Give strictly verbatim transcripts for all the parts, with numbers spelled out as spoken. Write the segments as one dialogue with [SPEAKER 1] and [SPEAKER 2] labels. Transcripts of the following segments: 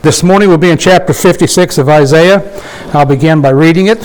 [SPEAKER 1] This morning we'll be in chapter fifty-six of Isaiah. I'll begin by reading it.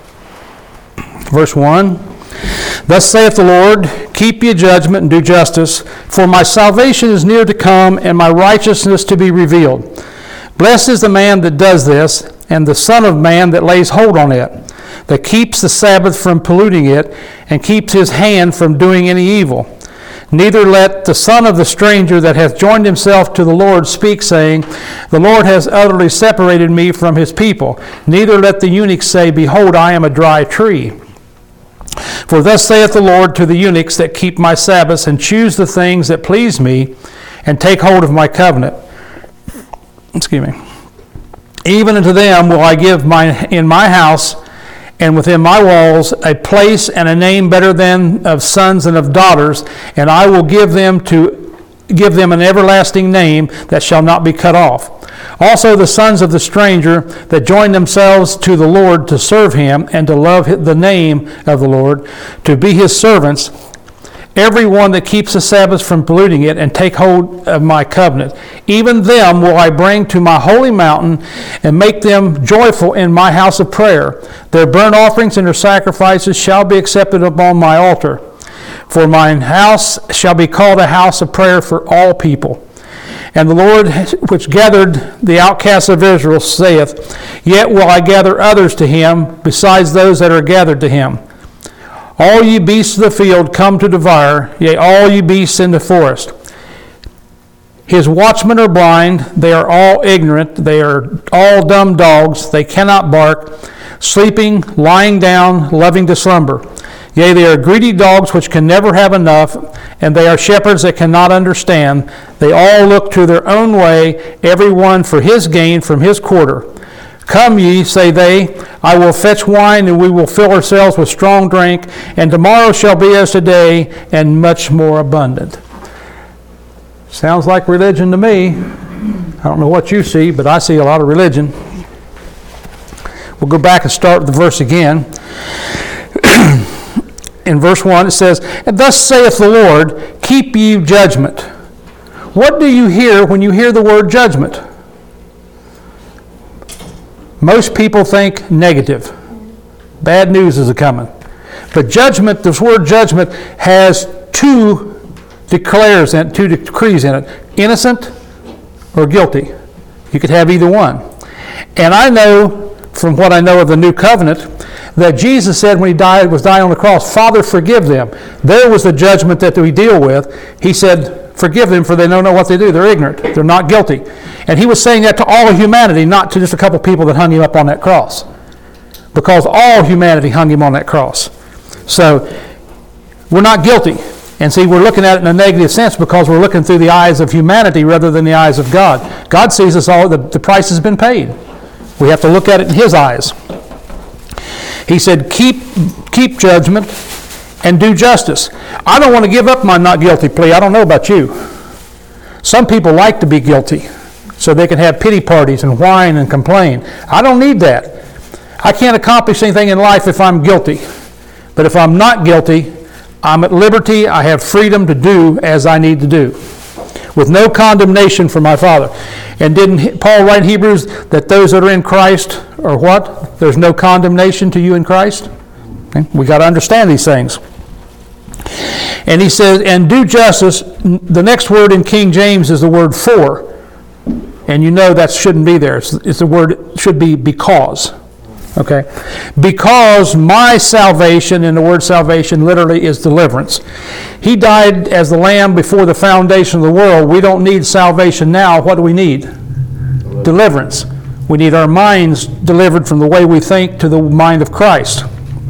[SPEAKER 1] Verse one. Thus saith the Lord, keep ye judgment and do justice, for my salvation is near to come, and my righteousness to be revealed. Blessed is the man that does this, and the Son of Man that lays hold on it, that keeps the Sabbath from polluting it, and keeps his hand from doing any evil. Neither let the son of the stranger that hath joined himself to the Lord speak, saying, the Lord has utterly separated me from his people. Neither let the eunuch say, behold, I am a dry tree. For thus saith the Lord to the eunuchs that keep my Sabbaths, and choose the things that please me, and take hold of my covenant. Excuse me. Even unto them will I give my in my house and within my walls a place and a name better than of sons and of daughters, and I will give them to give them an everlasting name that shall not be cut off. Also the sons of the stranger that join themselves to the Lord to serve him and to love the name of the Lord, to be his servants, every one that keeps the Sabbath from polluting it, and take hold of my covenant. Even them will I bring to my holy mountain, and make them joyful in my house of prayer. Their burnt offerings and their sacrifices shall be accepted upon my altar. For mine house shall be called a house of prayer for all people. And the Lord which gathered the outcasts of Israel saith, yet will I gather others to him, besides those that are gathered to him. All ye beasts of the field come to devour, yea, all ye beasts in the forest. His watchmen are blind, they are all ignorant, they are all dumb dogs, they cannot bark, sleeping, lying down, loving to slumber. Yea, they are greedy dogs which can never have enough, and they are shepherds that cannot understand. They all look to their own way, every one for his gain from his quarter. Come ye, say they, I will fetch wine, and we will fill ourselves with strong drink, and tomorrow shall be as today, and much more abundant. Sounds like religion to me. I don't know what you see, but I see a lot of religion. We'll go back and start with the verse again. In verse one it says, and thus saith the Lord, keep ye judgment. What do you hear when you hear the word judgment? Most people think negative. Bad news is a-coming. But judgment, this word judgment, has two declares in it, two decrees in it. Innocent or guilty. You could have either one. And I know, from what I know of the New Covenant, that Jesus said when he died, was dying on the cross, Father, forgive them. There was the judgment that we deal with. He said, forgive them, for they don't know what they do. They're ignorant. They're not guilty. And he was saying that to all of humanity, not to just a couple people that hung him up on that cross. Because all humanity hung him on that cross. So, we're not guilty. And see, we're looking at it in a negative sense because we're looking through the eyes of humanity rather than the eyes of God. God sees us all, the, the price has been paid. We have to look at it in his eyes. He said, keep, keep judgment and do justice. I don't want to give up my not guilty plea. I don't know about you. Some people like to be guilty so they can have pity parties and whine and complain. I don't need that. I can't accomplish anything in life if I'm guilty. But if I'm not guilty, I'm at liberty. I have freedom to do as I need to do, with no condemnation from my Father. And didn't Paul write in Hebrews that those that are in Christ are what? There's no condemnation to you in Christ? Okay? We got to understand these things. And he says, and do justice. The next word in King James is the word for. And you know that shouldn't be there. It's, it's the word, it should be because. Okay? Because my salvation, and the word salvation literally is deliverance. He died as the lamb before the foundation of the world. We don't need salvation now. What do we need? Deliverance. Deliverance. We need our minds delivered from the way we think to the mind of Christ.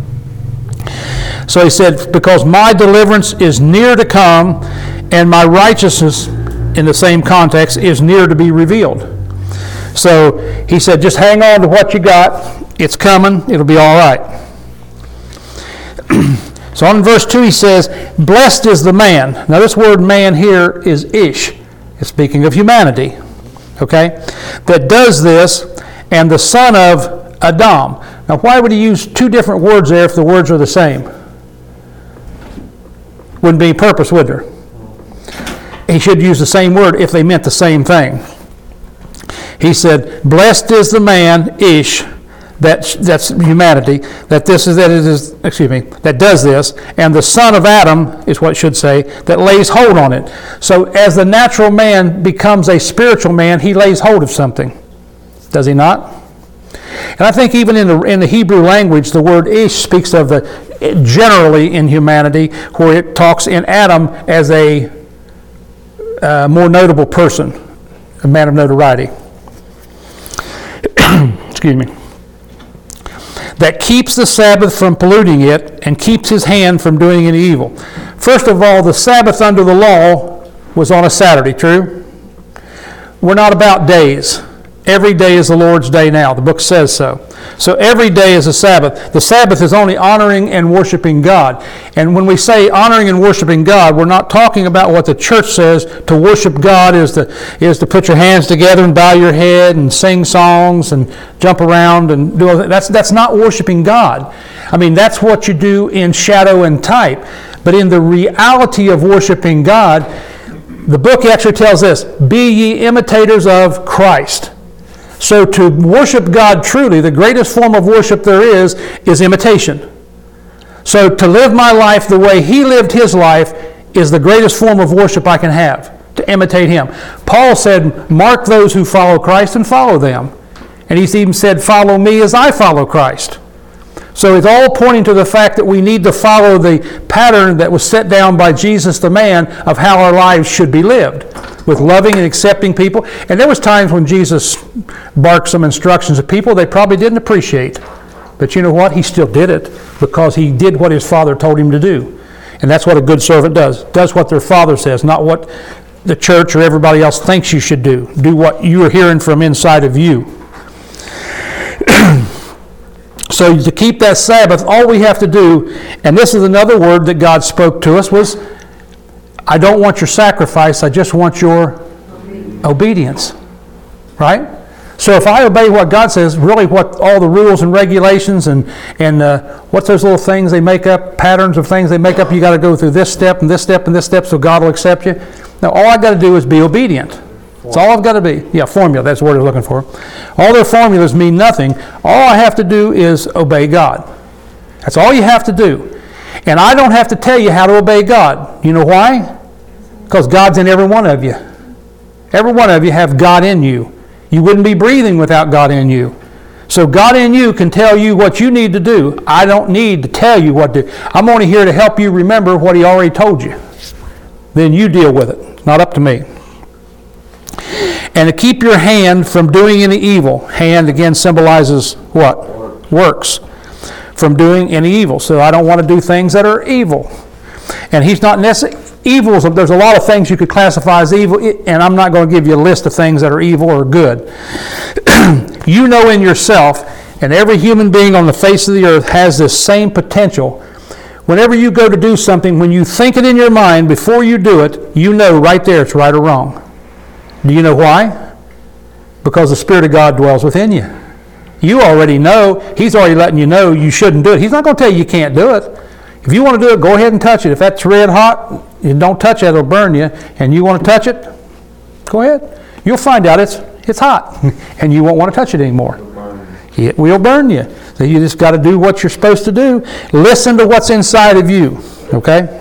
[SPEAKER 1] So he said, because my deliverance is near to come, and my righteousness, in the same context, is near to be revealed. So he said, just hang on to what you got. It's coming. It'll be all right. So on verse two he says, blessed is the man. Now this word man here is ish. It's speaking of humanity. Okay? That does this, and the son of Adam. Now why would he use two different words there if the words are the same? Wouldn't be purpose, would there? He should use the same word if they meant the same thing. He said, blessed is the man, Ish, that, that's humanity, that this is, that it is, excuse me, that does this, and the son of Adam, is what it should say, that lays hold on it. So as the natural man becomes a spiritual man, he lays hold of something. Does he not? And I think even in the, in the Hebrew language, the word Ish speaks of the, generally in humanity, where it talks in Adam as a uh, more notable person, a man of notoriety. Excuse me. That keeps the Sabbath from polluting it and keeps his hand from doing any evil. First of all, the Sabbath under the law was on a Saturday, true? We're not about days. Every day is the Lord's day now. The book says so. So every day is a Sabbath. The Sabbath is only honoring and worshiping God. And when we say honoring and worshiping God, we're not talking about what the church says. To worship God is to, is to put your hands together and bow your head and sing songs and jump around and do all that. That's, that's not worshiping God. I mean, that's what you do in shadow and type. But in the reality of worshiping God, the book actually tells us, be ye imitators of Christ. So to worship God truly, the greatest form of worship there is, is imitation. So to live my life the way he lived his life is the greatest form of worship I can have, to imitate him. Paul said, mark those who follow Christ and follow them. And he's even said, follow me as I follow Christ. So it's all pointing to the fact that we need to follow the pattern that was set down by Jesus the man of how our lives should be lived, with loving and accepting people. And there was times when Jesus barked some instructions at people they probably didn't appreciate. But you know what? He still did it because he did what his Father told him to do. And that's what a good servant does. Does what their Father says, not what the church or everybody else thinks you should do. Do what you're hearing from inside of you. So to keep that Sabbath, all we have to do, and this is another word that God spoke to us, was, I don't want your sacrifice, I just want your obedience. obedience. Right? So if I obey what God says, really what all the rules and regulations and, and uh, what's those little things they make up, patterns of things they make up, you got to go through this step and this step and this step so God will accept you. Now all I got to do is be obedient. That's all I've got to be. Yeah, formula, that's the word I was looking for. All their formulas mean nothing. All I have to do is obey God. That's all you have to do. And I don't have to tell you how to obey God. You know why? Because God's in every one of you. Every one of you have God in you. You wouldn't be breathing without God in you. So God in you can tell you what you need to do. I don't need to tell you what to do. I'm only here to help you remember what he already told you. Then you deal with it. It's not up to me. And to keep your hand from doing any evil. Hand, again, symbolizes what? Works. From doing any evil. So I don't want to do things that are evil. And he's not necessarily... Evil, there's a lot of things you could classify as evil, and I'm not going to give you a list of things that are evil or good. You know in yourself, and every human being on the face of the earth has this same potential. Whenever you go to do something, when you think it in your mind, before you do it, you know right there it's right or wrong. Do you know why? Because the Spirit of God dwells within you. You already know. He's already letting you know you shouldn't do it. He's not going to tell you you can't do it. If you want to do it, go ahead and touch it. If that's red hot, you don't touch it, it'll burn you. And you want to touch it, go ahead. You'll find out it's it's hot, and you won't want to touch it anymore. It will burn you. So you just got to do what you're supposed to do. Listen to what's inside of you, okay?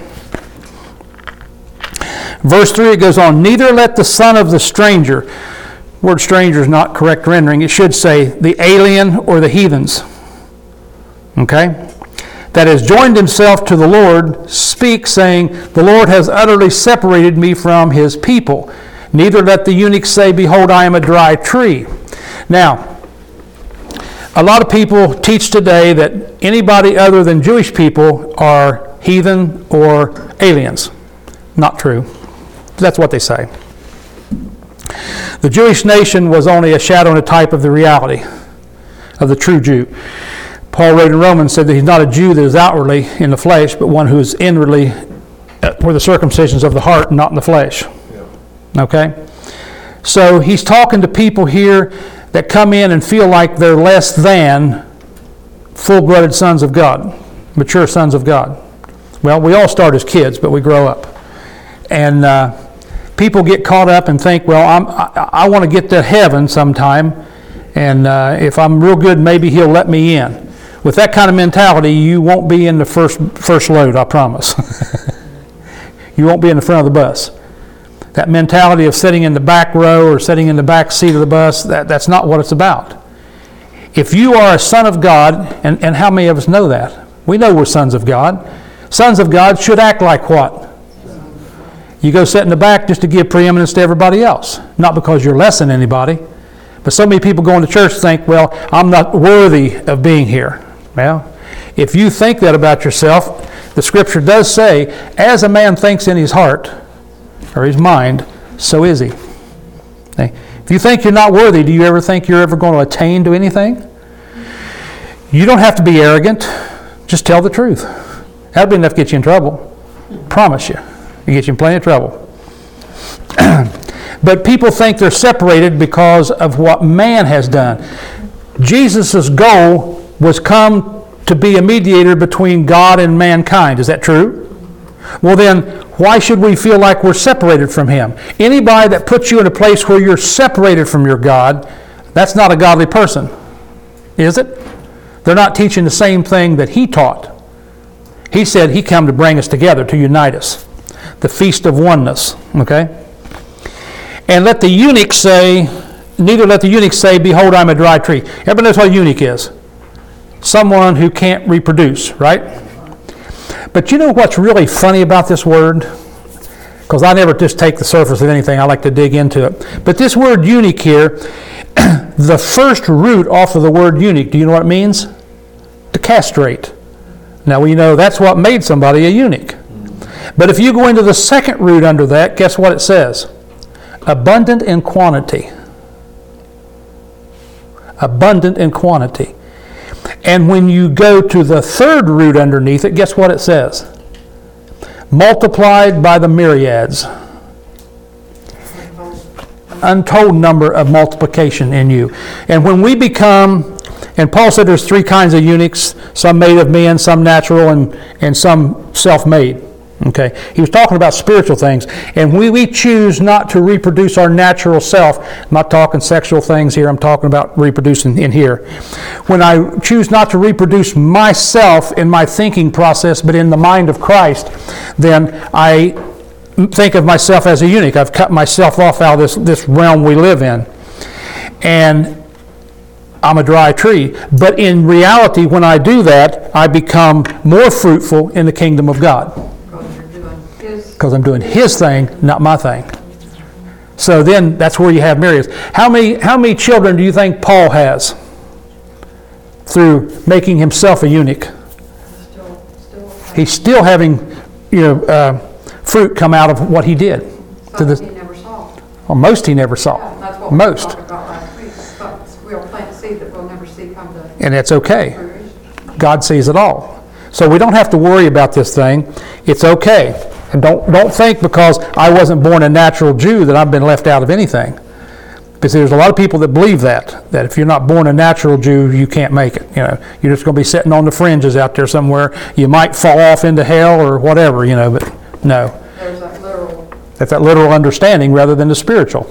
[SPEAKER 1] Verse three, it goes on, neither let the son of the stranger, word stranger is not correct rendering, it should say the alien or the heathens, okay? That has joined himself to the Lord, speak, saying, the Lord has utterly separated me from his people. Neither let the eunuch say, behold, I am a dry tree. Now, a lot of people teach today that anybody other than Jewish people are heathen or aliens. Not true. That's what they say. The Jewish nation was only a shadow and a type of the reality of the true Jew. Paul wrote in Romans, said that he's not a Jew that is outwardly in the flesh, but one who is inwardly, where the circumcisions of the heart, not in the flesh. Yeah. Okay? So he's talking to people here that come in and feel like they're less than full-blooded sons of God, mature sons of God. Well, we all start as kids, but we grow up. And uh, people get caught up and think, well, I'm, I, I want to get to heaven sometime, and uh, if I'm real good, maybe he'll let me in. With that kind of mentality, you won't be in the first first load, I promise. You won't be in the front of the bus. That mentality of sitting in the back row or sitting in the back seat of the bus, that, that's not what it's about. If you are a son of God, and, and how many of us know that? We know we're sons of God. Sons of God should act like what? You go sit in the back just to give preeminence to everybody else. Not because you're less than anybody. But so many people going to church think, well, I'm not worthy of being here. Well, if you think that about yourself, the Scripture does say, as a man thinks in his heart, or his mind, so is he. Okay? If you think you're not worthy, do you ever think you're ever going to attain to anything? You don't have to be arrogant. Just tell the truth. That'll be enough to get you in trouble. Promise you. It gets you in plenty of trouble. But people think they're separated because of what man has done. Jesus' goal was come to be a mediator between God and mankind. Is that true? Well then, why should we feel like we're separated from Him? Anybody that puts you in a place where you're separated from your God, that's not a godly person. Is it? They're not teaching the same thing that He taught. He said He came to bring us together, to unite us. The feast of oneness. Okay? And let the eunuch say, neither let the eunuch say, behold, I'm a dry tree. Everybody knows what a eunuch is. Someone who can't reproduce, right? But you know what's really funny about this word? Because I never just take the surface of anything. I like to dig into it. But this word eunuch here, the first root off of the word eunuch, do you know what it means? To castrate. Now we know that's what made somebody a eunuch. But if you go into the second root under that, guess what it says? Abundant in quantity. Abundant in quantity. And when you go to the third root underneath it, guess what it says? Multiplied by the myriads. Untold number of multiplication in you. And when we become, and Paul said there's three kinds of eunuchs, some made of men, some natural, and, and some self-made. Okay, he was talking about spiritual things, and we, we choose not to reproduce our natural self. I'm not talking sexual things here, I'm talking about reproducing in here. When I choose not to reproduce myself in my thinking process, but in the mind of Christ, then I think of myself as a eunuch. I've cut myself off out of this, this realm we live in. And I'm a dry tree. But in reality, when I do that, I become more fruitful in the kingdom of God. Because I'm doing His thing, not my thing. So then that's where you have myriads. How many, how many children do you think Paul has through making himself a eunuch? Still, still He's still having, you know, uh, fruit come out of what he did.
[SPEAKER 2] To the, he never saw.
[SPEAKER 1] Well, most he never saw.
[SPEAKER 2] Yeah, that's what
[SPEAKER 1] most.
[SPEAKER 2] we talked about last week. But we'll plant a seed that we'll never see come to.
[SPEAKER 1] And that's okay. God sees it all. So we don't have to worry about this thing. It's okay. And don't don't think because I wasn't born a natural Jew that I've been left out of anything. Because there's a lot of people that believe that, that if you're not born a natural Jew, you can't make it. You know, you're just going to be sitting on the fringes out there somewhere. You might fall off into hell or whatever, you know, but no.
[SPEAKER 2] There's that literal.
[SPEAKER 1] That's that literal understanding rather than the spiritual.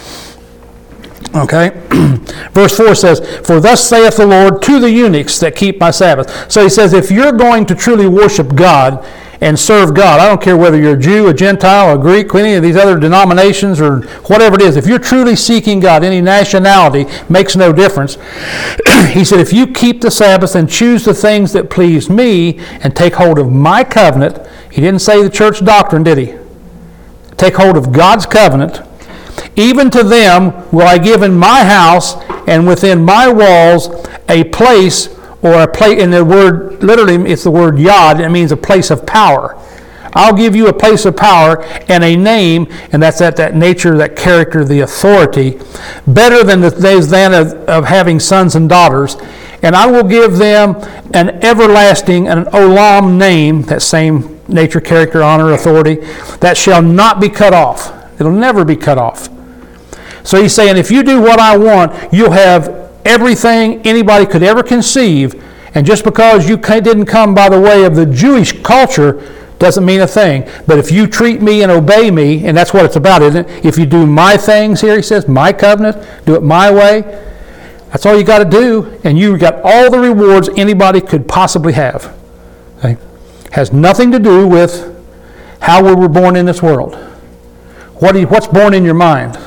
[SPEAKER 1] Okay? Verse four says, for thus saith the Lord to the eunuchs that keep my Sabbath. So he says, if you're going to truly worship God and serve God, I don't care whether you're a Jew, a Gentile, a Greek, any of these other denominations or whatever it is, if you're truly seeking God, any nationality makes no difference. He said, if you keep the Sabbath and choose the things that please me and take hold of my covenant, he didn't say the church doctrine, did he? Take hold of God's covenant. Even to them will I give in my house and within my walls a place, or a place, in the word, literally it's the word yod, it means a place of power. I'll give you a place of power and a name, and that's that, that nature, that character, the authority, better than the days then of, of having sons and daughters. And I will give them an everlasting, an olam name, that same nature, character, honor, authority, that shall not be cut off. It'll never be cut off. So he's saying, if you do what I want, you'll have everything anybody could ever conceive. And just because you didn't come by the way of the Jewish culture doesn't mean a thing. But if you treat me and obey me, and that's what it's about, isn't it? If you do my things here, he says, my covenant, do it my way, that's all you got to do, and you got all the rewards anybody could possibly have. Okay? Has nothing to do with how we were born in this world. What do you, what's born in your mind?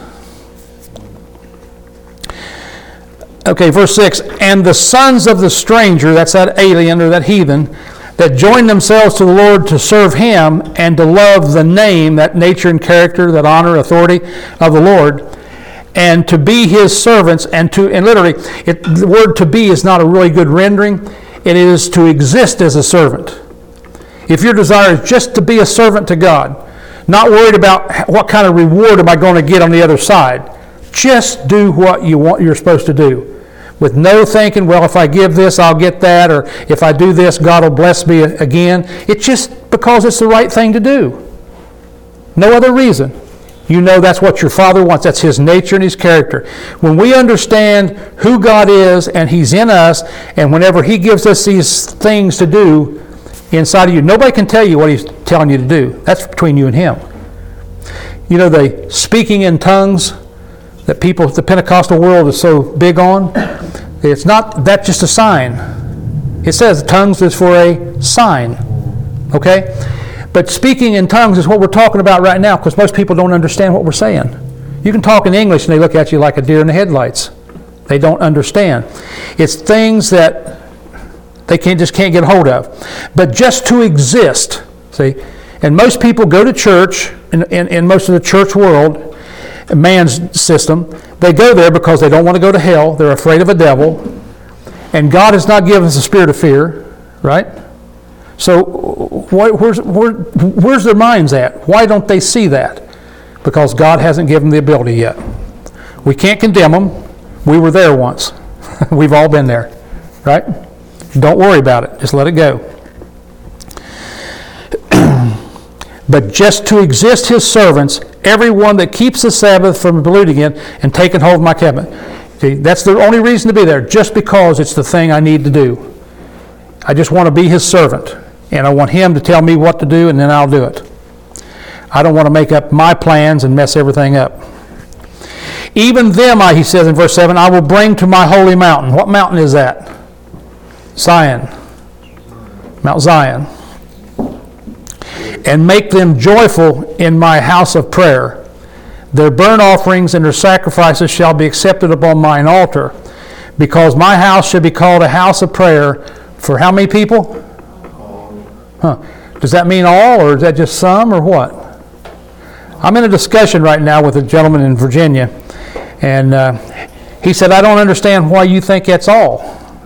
[SPEAKER 1] Okay, verse six, and the sons of the stranger, that's that alien or that heathen, that join themselves to the Lord to serve him and to love the name, that nature and character, that honor, authority of the Lord, and to be his servants, and to, and literally, it, the word to be is not a really good rendering. It is to exist as a servant. If your desire is just to be a servant to God, not worried about what kind of reward am I going to get on the other side, just do what you want, you're supposed to do. With no thinking, well, if I give this, I'll get that, or if I do this, God will bless me again. It's just because it's the right thing to do. No other reason. You know that's what your Father wants. That's his nature and his character. When we understand who God is and he's in us, and whenever he gives us these things to do inside of you, nobody can tell you what he's telling you to do. That's between you and him. You know, the speaking in tongues that people, the Pentecostal world is so big on, it's not, that's just a sign. It says tongues is for a sign. Okay? But speaking in tongues is what we're talking about right now, because most people don't understand what we're saying. You can talk in English and they look at you like a deer in the headlights. They don't understand. It's things that they can't, just can't get hold of. But just to exist, see, and most people go to church, in, in, in most of the church world, man's system, they go there because they don't want to go to hell. They're afraid of a devil. And God has not given us a spirit of fear, right? So where's, where, where's their minds at? Why don't they see that? Because God hasn't given them the ability yet. We can't condemn them. We were there once. We've all been there, right? Don't worry about it. Just let it go. But just to exist his servants, everyone that keeps the Sabbath from polluting it and taking hold of my covenant. See, that's the only reason to be there, just because it's the thing I need to do. I just want to be his servant, and I want him to tell me what to do, and then I'll do it. I don't want to make up my plans and mess everything up. Even them, I, he says in verse seven, I will bring to my holy mountain. What mountain is that? Zion. Mount Zion. And make them joyful in my house of prayer. Their burnt offerings and their sacrifices shall be accepted upon mine altar, because my house shall be called a house of prayer for how many people? Huh. Does that mean all, or is that just some, or what? I'm in a discussion right now with a gentleman in Virginia, and uh, he said, I don't understand why you think that's all.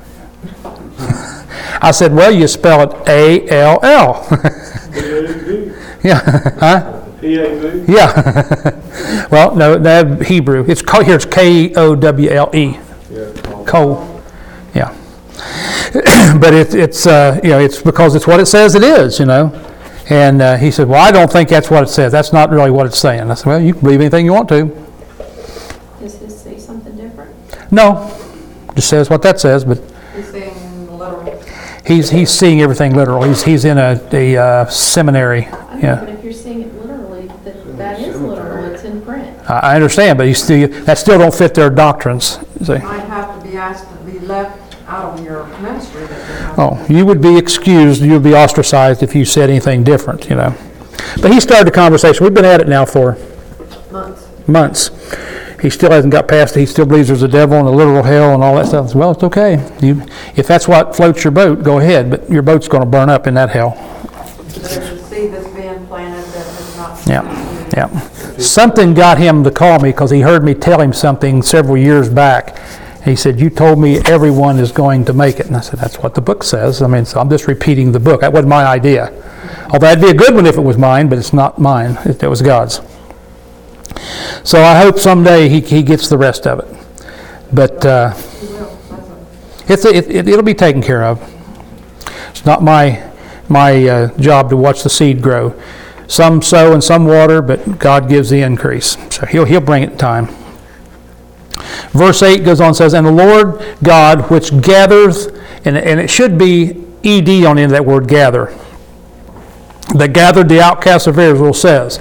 [SPEAKER 1] I said, well, you spell it A L L. Yeah, huh?
[SPEAKER 3] P A V?
[SPEAKER 1] Yeah. Well, no, that Hebrew. It's called, here it's K O W L E.
[SPEAKER 3] Yeah.
[SPEAKER 1] Ko. Yeah. But it, it's uh, you know, it's because it's what it says it is, you know. And uh, he said, well, I don't think that's what it says. That's not really what it's saying. I said, well, you can believe anything you want to.
[SPEAKER 2] Does this say something different?
[SPEAKER 1] No, just says what that says, but
[SPEAKER 2] He's saying literal.
[SPEAKER 1] he's he's seeing everything literal. He's he's in a, a uh, seminary.
[SPEAKER 4] I know,
[SPEAKER 1] Yeah.
[SPEAKER 4] but if you're seeing it literally, that, that is literal, it's in print.
[SPEAKER 1] I I understand, but you still, that still don't fit their doctrines. You see.
[SPEAKER 2] Might have to be asked to be left out of your ministry. That you have.
[SPEAKER 1] Oh, you would be excused, you would be ostracized if you said anything different, you know. But he started the conversation. We've been at it now for
[SPEAKER 2] Months.
[SPEAKER 1] months. He still hasn't got past it. He still believes there's a devil and a literal hell and all that stuff. Well, it's okay. You, if that's what floats your boat, go ahead. But your boat's going to burn up in that hell.
[SPEAKER 2] There's a seed that's being planted that has not.
[SPEAKER 1] Yeah, yeah. Something got him to call me because he heard me tell him something several years back. He said, you told me everyone is going to make it. And I said, that's what the book says. I mean, so I'm just repeating the book. That wasn't my idea. Although that'd be a good one if it was mine, but it's not mine. It, it was God's. So I hope someday he, he gets the rest of it. But uh,
[SPEAKER 2] He will. That's a-
[SPEAKER 1] it's a, it, it, it'll be taken care of. It's not my, my uh, job to watch the seed grow. Some sow and some water, but God gives the increase. So he'll, he'll bring it in time. Verse eight goes on and says, and the Lord God which gathereth, and, and it should be E D on the end of that word gather. that gathered the outcasts of Israel says.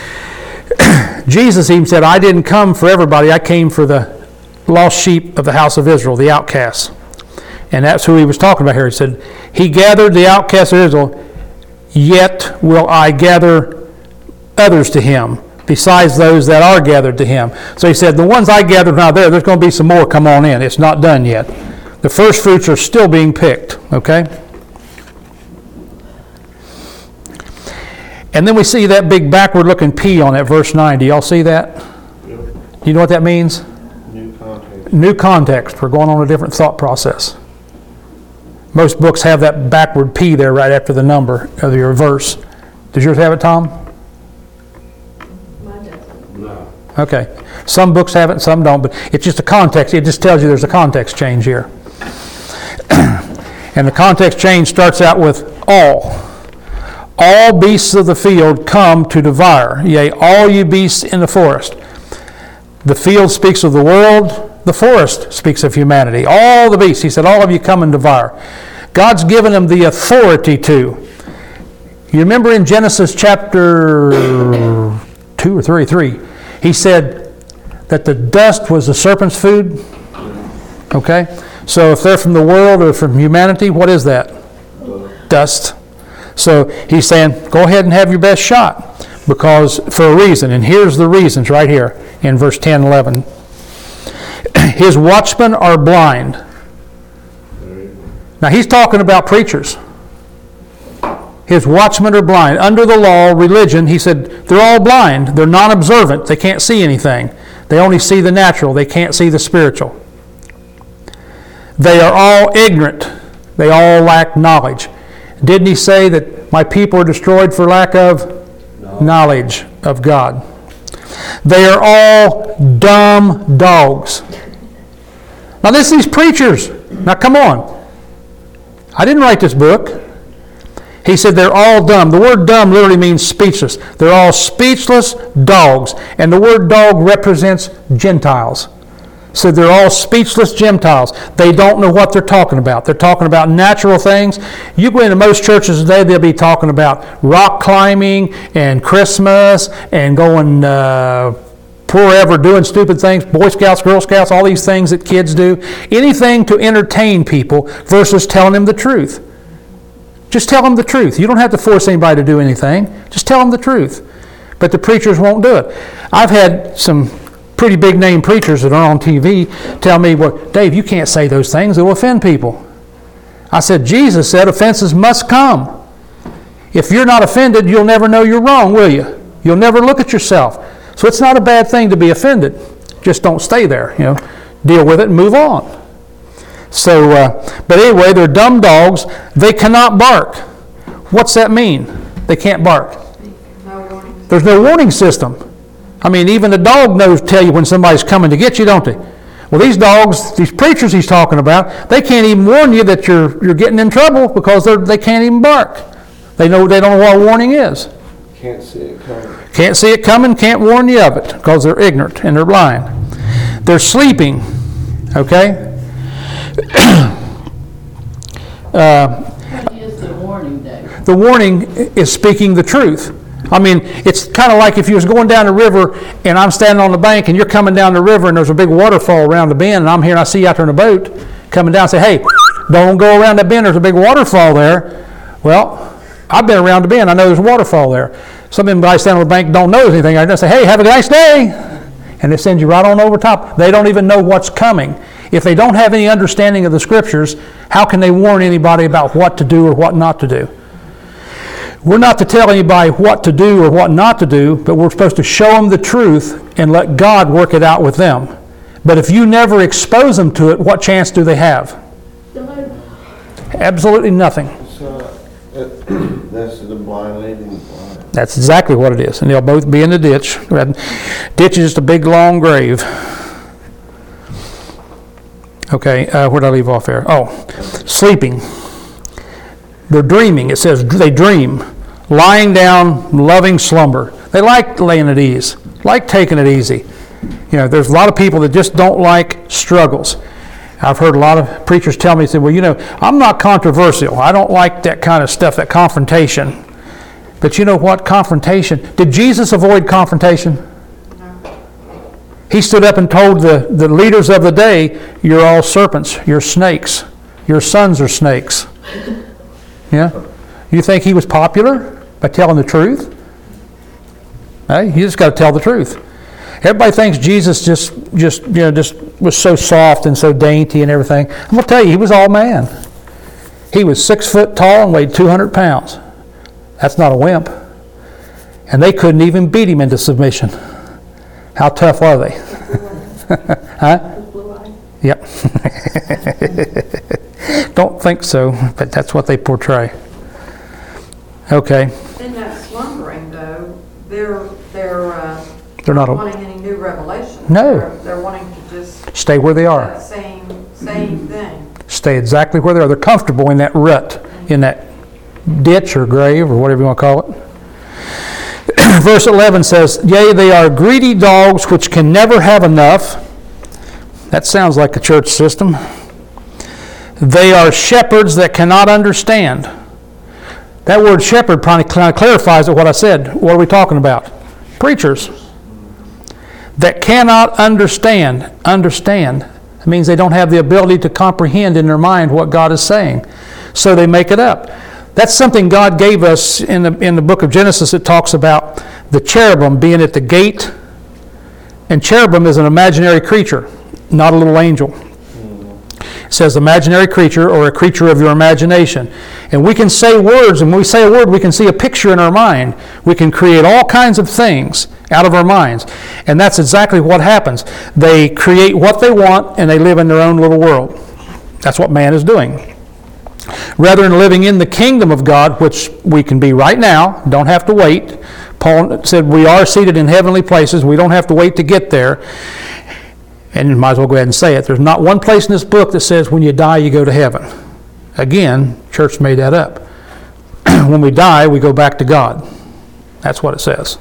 [SPEAKER 1] Jesus even said, I didn't come for everybody, I came for the lost sheep of the house of Israel, the outcasts. And that's who he was talking about here. He said, he gathered the outcasts of Israel, yet will I gather others to him, besides those that are gathered to him. So he said, the ones I gathered now there, there's going to be some more come on in. It's not done yet. The first fruits are still being picked, okay? And then we see that big backward-looking P on that verse nine. Do y'all see that?
[SPEAKER 3] Yep.
[SPEAKER 1] Do you know what that means?
[SPEAKER 3] New context.
[SPEAKER 1] New context. We're going on a different thought process. Most books have that backward P there right after the number of your verse. Does yours have it, Tom?
[SPEAKER 4] Mine doesn't.
[SPEAKER 3] No.
[SPEAKER 1] Okay. Some books have it, some don't, but it's just a context. It just tells you there's a context change here. And the context change starts out with all. All beasts of the field come to devour, yea, all you beasts in the forest. The field speaks of the world, the forest speaks of humanity. All the beasts, he said, all of you come and devour. God's given them the authority to. You remember in Genesis chapter two or three, three, he said that the dust was the serpent's food. Okay? So if they're from the world or from humanity, what is that? Dust. So he's saying, go ahead and have your best shot, because for a reason. And here's the reasons right here in verse ten, eleven. His watchmen are blind. Now he's talking about preachers. His watchmen are blind. Under the law, religion, he said, they're all blind. They're non-observant. They can't see anything. They only see the natural. They can't see the spiritual. They are all ignorant. They all lack knowledge. Didn't he say that my people are destroyed for lack of no. knowledge of God? They are all dumb dogs. Now this is these preachers. Now come on. I didn't write this book. He said they're all dumb. The word dumb literally means speechless. They're all speechless dogs. And the word dog represents Gentiles. So they're all speechless Gentiles. They don't know what they're talking about. They're talking about natural things. You go into most churches today, they'll be talking about rock climbing and Christmas and going uh, forever doing stupid things, Boy Scouts, Girl Scouts, all these things that kids do. Anything to entertain people versus telling them the truth. Just tell them the truth. You don't have to force anybody to do anything. Just tell them the truth. But the preachers won't do it. I've had some pretty big name preachers that are on T V tell me, well, Dave, you can't say those things. They will offend people. I said, Jesus said offenses must come. If you're not offended, you'll never know you're wrong, will you? You'll never look at yourself. So it's not a bad thing to be offended. Just don't stay there. You know, deal with it and move on. So, uh, but anyway, they're dumb dogs. They cannot bark. What's that mean? They can't bark.
[SPEAKER 2] No warning.
[SPEAKER 1] There's no warning system. I mean, even the dog knows, tell you when somebody's coming to get you, don't they? Well, these dogs, these preachers he's talking about, they can't even warn you that you're you're getting in trouble because they they can't even bark. They know they don't know what a warning is.
[SPEAKER 3] Can't see it coming.
[SPEAKER 1] Can't see it coming, can't warn you of it because they're ignorant and they're blind. They're sleeping, okay? uh,
[SPEAKER 5] What is the warning, Dave?
[SPEAKER 1] the warning is speaking the truth. I mean, it's kind of like if you was going down the river and I'm standing on the bank and you're coming down the river and there's a big waterfall around the bend and I'm here and I see you out there in a boat coming down and say, hey, don't go around that bend, there's a big waterfall there. Well, I've been around the bend, I know there's a waterfall there. Some of them guys standing on the bank don't know anything. I just say, hey, have a nice day. And they send you right on over top. They don't even know what's coming. If they don't have any understanding of the scriptures, how can they warn anybody about what to do or what not to do? We're not to tell anybody what to do or what not to do, but we're supposed to show them the truth and let God work it out with them. But if you never expose them to it, what chance do they have? Absolutely nothing.
[SPEAKER 3] So, uh, that's the blind leading the blind.
[SPEAKER 1] That's exactly what it is. And they'll both be in the ditch. Ditch is just a big, long grave. Okay, uh, where did I leave off there? Oh, sleeping. They're dreaming. It says they dream. Lying down, loving slumber. They like laying at ease, like taking it easy. You know, there's a lot of people that just don't like struggles. I've heard a lot of preachers tell me, say, well, you know, I'm not controversial. I don't like that kind of stuff, that confrontation. But you know what? Confrontation. Did Jesus avoid confrontation?
[SPEAKER 2] No.
[SPEAKER 1] He stood up and told the, the leaders of the day, you're all serpents, you're snakes, your sons are snakes. Yeah? You think he was popular by telling the truth? Hey, you just got to tell the truth. Everybody thinks Jesus just, just, you know, just was so soft and so dainty and everything. I'm going to tell you, he was all man. He was six foot tall and weighed two hundred pounds. That's not a wimp. And they couldn't even beat him into submission. How tough are they? Huh? Yep. Don't think so, but that's what they portray. Okay.
[SPEAKER 2] In that slumbering, though, they're, they're, uh,
[SPEAKER 1] They're not a,
[SPEAKER 2] wanting any new revelation.
[SPEAKER 1] No.
[SPEAKER 2] They're, they're wanting to just
[SPEAKER 1] stay where they are.
[SPEAKER 2] that same, same thing.
[SPEAKER 1] Stay exactly where they are. They're comfortable in that rut, in that ditch or grave or whatever you want to call it. Verse eleven says, yea, they are greedy dogs which can never have enough. That sounds like a church system. They are shepherds that cannot understand. That word shepherd probably kind of clarifies what I said. What are we talking about? Preachers that cannot understand. Understand. It means they don't have the ability to comprehend in their mind what God is saying. So they make it up. That's something God gave us in the, in the book of Genesis. It talks about the cherubim being at the gate. And cherubim is an imaginary creature, not a little angel. It says imaginary creature or a creature of your imagination. And we can say words, and when we say a word, we can see a picture in our mind. We can create all kinds of things out of our minds. And that's exactly what happens. They create what they want, and they live in their own little world. That's what man is doing. Rather than living in the kingdom of God, which we can be right now, don't have to wait. Paul said we are seated in heavenly places. We don't have to wait to get there. And you might as well go ahead and say it. There's not one place in this book that says when you die, you go to heaven. Again, church made that up. When we die, we go back to God. That's what it says.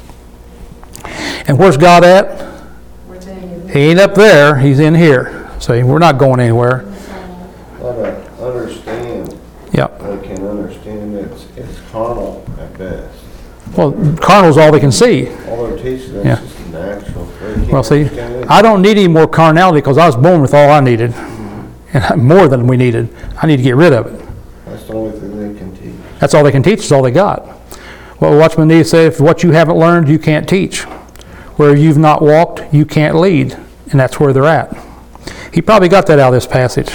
[SPEAKER 1] And where's God at? He ain't up there. He's in here. So we're not going anywhere.
[SPEAKER 3] But I understand.
[SPEAKER 1] Yep.
[SPEAKER 3] I can understand it's, it's carnal at best.
[SPEAKER 1] Well, carnal's all they can see.
[SPEAKER 3] All they're teaching us
[SPEAKER 1] Yeah.
[SPEAKER 3] is natural. They can't
[SPEAKER 1] Well, see,
[SPEAKER 3] understand it.
[SPEAKER 1] I don't need any more carnality because I was born with all I needed. And more than we needed. I need to get rid of it.
[SPEAKER 3] That's the only thing they can teach.
[SPEAKER 1] That's all they can teach, is all they got. Well, Watchman Nee said, if what you haven't learned, you can't teach. Where you've not walked, you can't lead. And that's where they're at. He probably got that out of this passage.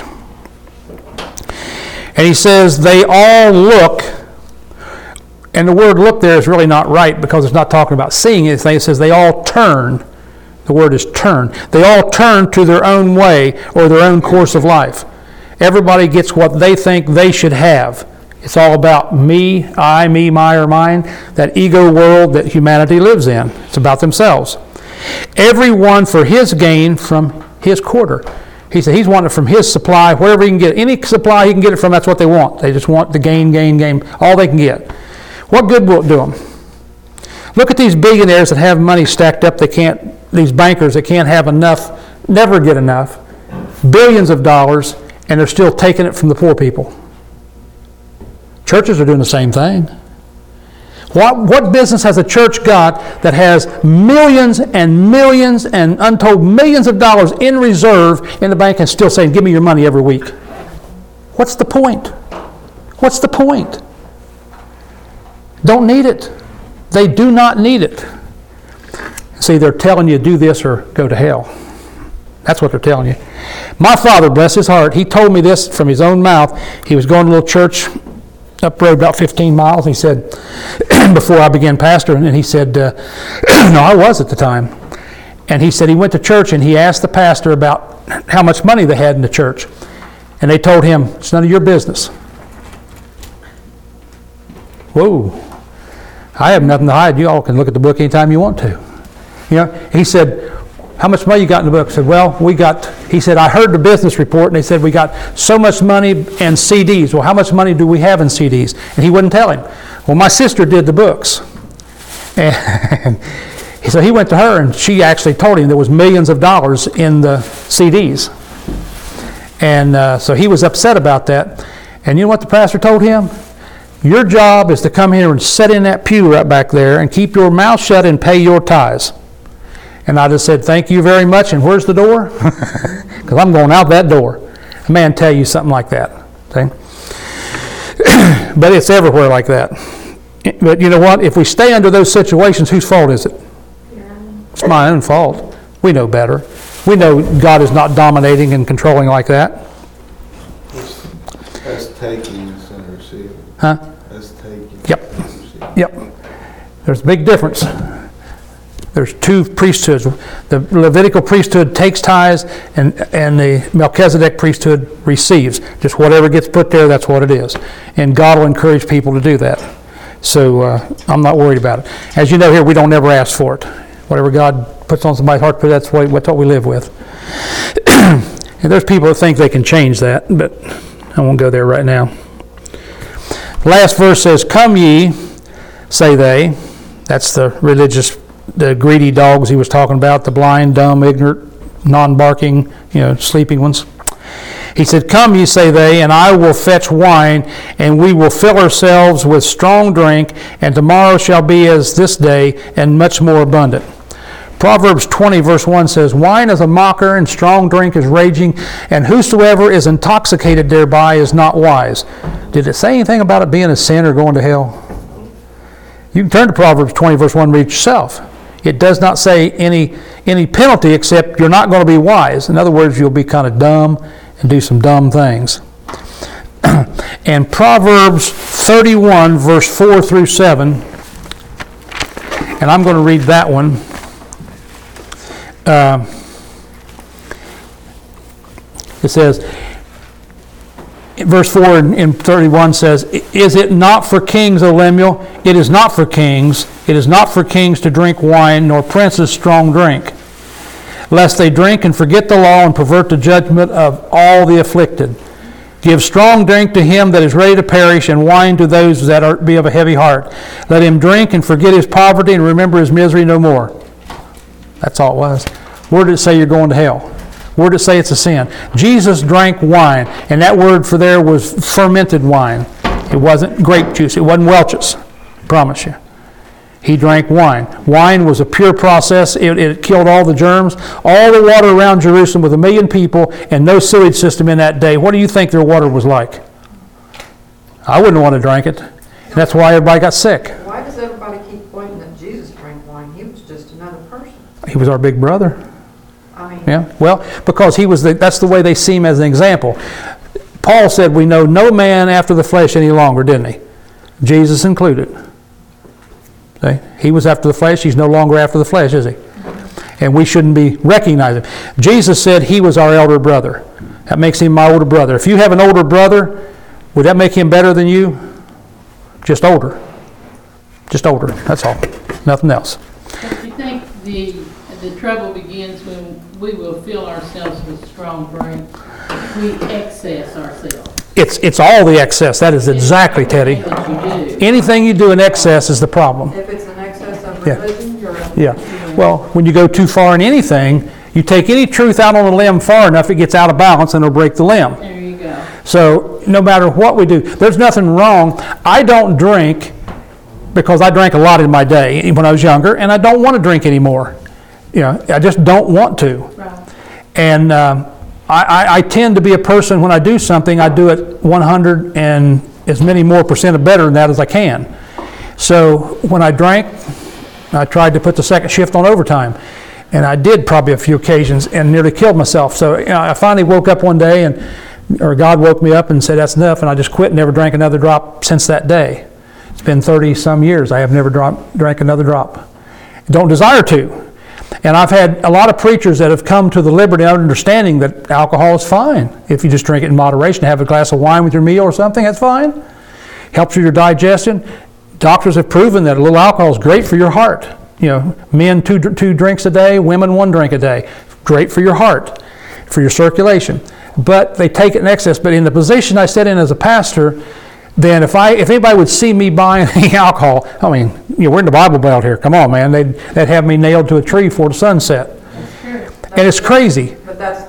[SPEAKER 1] And he says, they all look, and the word look there is really not right because it's not talking about seeing anything. It says they all turn. The word is turn. They all turn to their own way or their own course of life. Everybody gets what they think they should have. It's all about me, I, me, my, or mine, that ego world that humanity lives in. It's about themselves. Everyone for his gain from his quarter. He said he's wanting it from his supply, wherever he can get it. Any supply he can get it from, that's what they want. They just want the gain, gain, gain, all they can get. What good will it do them? Look at these billionaires that have money stacked up. They can't, these bankers that can't have enough, never get enough, billions of dollars, and they're still taking it from the poor people. Churches are doing the same thing. What, what business has a church got that has millions and millions and untold millions of dollars in reserve in the bank and still saying, give me your money every week? What's the point? What's the point? Don't need it. They do not need it. See, they're telling you do this or go to hell. That's what they're telling you. My father, bless his heart, he told me this from his own mouth. He was going to a little church up road about fifteen miles. He said, before I began pastoring, and he said, uh, no, I was at the time. And he said he went to church and he asked the pastor about how much money they had in the church. And they told him, it's none of your business. Whoa. I have nothing to hide. You all can look at the book anytime you want to. You know, he said, how much money you got in the book? I said, well, we got, he said, I heard the business report, and they said we got so much money in C Ds. Well, how much money do we have in C Ds? And he wouldn't tell him. Well, my sister did the books. And so he went to her, and she actually told him there was millions of dollars in the C Ds. And uh, so he was upset about that. And you know what the pastor told him? Your job is to come here and sit in that pew right back there and keep your mouth shut and pay your tithes. And I just said, thank you very much, and where's the door? Because I'm going out that door. A man tell you something like that. See? But it's everywhere like that. But you know what? If we stay under those situations, whose fault is it? It's my own fault. We know better. We know God is not dominating and controlling like that.
[SPEAKER 3] That's taking instead of receiving.
[SPEAKER 1] Huh?
[SPEAKER 3] That's taking.
[SPEAKER 1] Yep.
[SPEAKER 3] instead of receiving.
[SPEAKER 1] Yep. There's a big difference. There's two priesthoods. The Levitical priesthood takes tithes, and, and the Melchizedek priesthood receives. Just whatever gets put there, that's what it is. And God will encourage people to do that. So uh, I'm not worried about it. As you know here, we don't ever ask for it. Whatever God puts on somebody's heart, that's what, that's what we live with. And there's people that think they can change that, but I won't go there right now. Last verse says, "Come ye," say they. That's the religious, the greedy dogs he was talking about, the blind, dumb, ignorant, non-barking, you know, sleeping ones. He said, "Come ye," say they, "and I will fetch wine, and we will fill ourselves with strong drink, and tomorrow shall be as this day, and much more abundant." Proverbs twenty verse one says, "Wine is a mocker, and strong drink is raging, and whosoever is intoxicated thereby is not wise." Did it say anything about it being a sin or going to hell? You can turn to Proverbs twenty verse one and read it yourself. It does not say any, any penalty except you're not going to be wise. In other words, you'll be kind of dumb and do some dumb things. And Proverbs thirty-one verse four through seven, and I'm going to read that one. Uh, it says, verse four in, in thirty-one says, "Is it not for kings, O Lemuel? It is not for kings. It is not for kings to drink wine, nor princes strong drink, lest they drink and forget the law and pervert the judgment of all the afflicted. Give strong drink to him that is ready to perish, and wine to those that are, be of a heavy heart. Let him drink and forget his poverty and remember his misery no more." That's all it was. Where did it say you're going to hell? Where did it say it's a sin? Jesus drank wine, and that word for there was fermented wine. It wasn't grape juice. It wasn't Welch's. I promise you. He drank wine. Wine was a pure process. It, it killed all the germs. All the water around Jerusalem with a million people and no sewage system in that day. What do you think their water was like? I wouldn't want to drink it. That's why everybody got sick.
[SPEAKER 2] Why does everybody keep pointing that Jesus drank wine? He was just another person.
[SPEAKER 1] He was our big brother.
[SPEAKER 2] I mean,
[SPEAKER 1] Yeah, well, because he was the, that's the way they see him as an example. Paul said, "We know no man after the flesh any longer," didn't he? Jesus included. See? He was after the flesh. He's no longer after the flesh, is he? And we shouldn't be recognizing. Jesus said he was our elder brother. That makes him my older brother. If you have an older brother, would that make him better than you? Just older. Just older. That's all. Nothing else.
[SPEAKER 5] But you think the, the trouble begins when we will fill ourselves with strong drink, we excess ourselves.
[SPEAKER 1] It's it's all the excess. That is exactly, Teddy.
[SPEAKER 5] That you do.
[SPEAKER 1] Anything you do in excess is the problem.
[SPEAKER 2] if it's an excess of
[SPEAKER 1] Yeah.
[SPEAKER 2] religion, you're...
[SPEAKER 1] Yeah. Well, when you go too far in anything, you take any truth out on a limb far enough, it gets out of balance and it'll break the limb.
[SPEAKER 5] There you go.
[SPEAKER 1] So no matter what we do, there's nothing wrong. I don't drink because I drank a lot in my day when I was younger, and I don't want to drink anymore. You know, I just don't want to.
[SPEAKER 5] Right.
[SPEAKER 1] And um, I, I, I tend to be a person, when I do something, I do it one hundred and as many more percent of better than that as I can. So when I drank, I tried to put the second shift on overtime. And I did probably a few occasions and nearly killed myself. So you know, I finally woke up one day, and or God woke me up and said, "That's enough," and I just quit and never drank another drop since that day. It's been thirty some years. I have never drop, drank another drop. Don't desire to. And I've had a lot of preachers that have come to the liberty and understanding that alcohol is fine. If you just drink it in moderation, have a glass of wine with your meal or something, that's fine. Helps with your digestion. Doctors have proven that a little alcohol is great for your heart. You know, men two, two drinks a day, women one drink a day. Great for your heart, for your circulation. But they take it in excess. But in the position I sit in as a pastor, then if I if anybody would see me buying alcohol, I mean, you know, we're in the Bible Belt here. Come on, man. They'd, they'd have me nailed to a tree before the sun set.
[SPEAKER 5] That's true.
[SPEAKER 1] And it's crazy.
[SPEAKER 2] But that's their problem.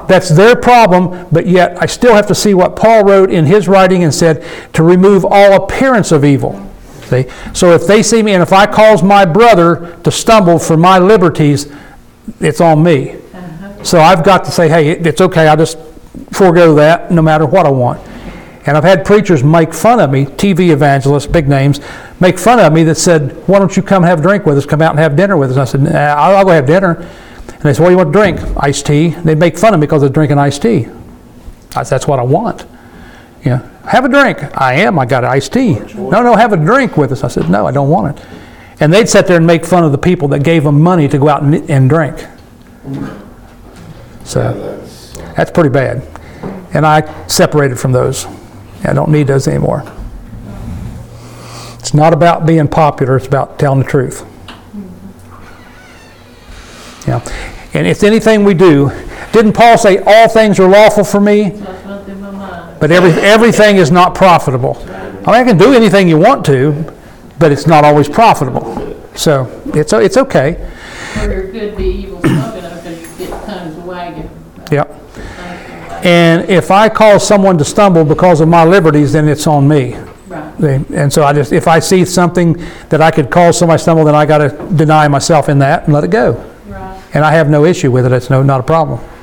[SPEAKER 1] that's their problem, but yet I still have to see what Paul wrote in his writing and said, to remove all appearance of evil. See? So if they see me, and if I cause my brother to stumble for my liberties, it's on me.
[SPEAKER 5] Uh-huh.
[SPEAKER 1] So I've got to say, hey, it's okay, I'll just forego that no matter what I want. And I've had preachers make fun of me, T V evangelists, big names, make fun of me that said, why don't you come have a drink with us, come out and have dinner with us? And I said, nah, I'll, I'll go have dinner. And they said, what do you want to drink? Iced tea. They'd make fun of me because they're drinking iced tea. I said, that's what I want. You know, have a drink. I am, I got iced tea. No, no, have a drink with us. I said, no, I don't want it. And they'd sit there and make fun of the people that gave them money to go out and, and drink. So that's pretty bad. And I separated from those. I don't need those anymore. It's not about being popular, it's about telling the truth. Yeah. And if anything we do, didn't Paul say all things are lawful for me,
[SPEAKER 5] That's what's in my mind.
[SPEAKER 1] but every, everything is not profitable? I mean, I can do anything you want to, but it's not always profitable. So it's, it's okay.
[SPEAKER 5] For your good be evil spoken of, because you get tongues wagging.
[SPEAKER 1] Yep. And if I cause someone to stumble because of my liberties, then it's on me.
[SPEAKER 5] Right.
[SPEAKER 1] And so I just, if I see something that I could cause somebody to stumble, then I got to deny myself in that and let it go.
[SPEAKER 5] Right.
[SPEAKER 1] And I have no issue with it. It's no, not a problem.